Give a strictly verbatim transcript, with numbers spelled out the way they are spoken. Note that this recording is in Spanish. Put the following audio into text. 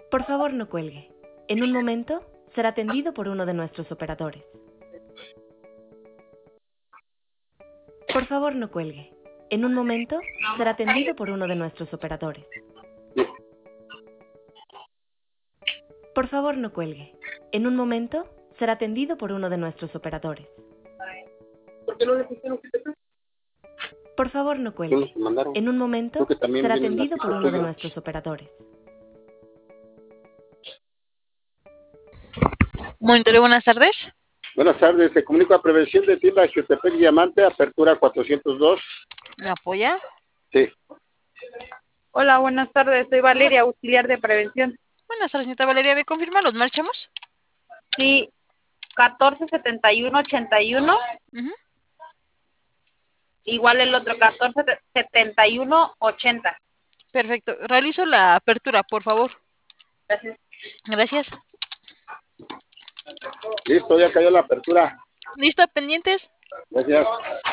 Por favor, no cuelgue. En un momento será atendido por uno de nuestros operadores. Por favor, no cuelgue. En un momento será atendido por uno de nuestros operadores. Por favor, no cuelgue. En un momento será atendido por uno de nuestros operadores. ¿Por qué no le pusieron que te pase? Por favor, no cuelgue. En un momento será atendido por uno de nuestros operadores. Monitoreo, buenas tardes. Buenas tardes, se comunica a Prevención de Tiendas Jutepec Diamante, apertura cuatrocientos dos. ¿Me apoya? Sí. Hola, buenas tardes. Soy Valeria, auxiliar de prevención. Buenas tardes, señorita Valeria. ¿Me confirma los marchamos? Sí, catorce setenta y uno ochenta y uno. Uh-huh. Igual el otro, catorce setenta y uno ochenta. Perfecto. Realizo la apertura, por favor. Gracias. Gracias. Listo, ya cayó la apertura. ¿Listo? ¿Pendientes? Gracias.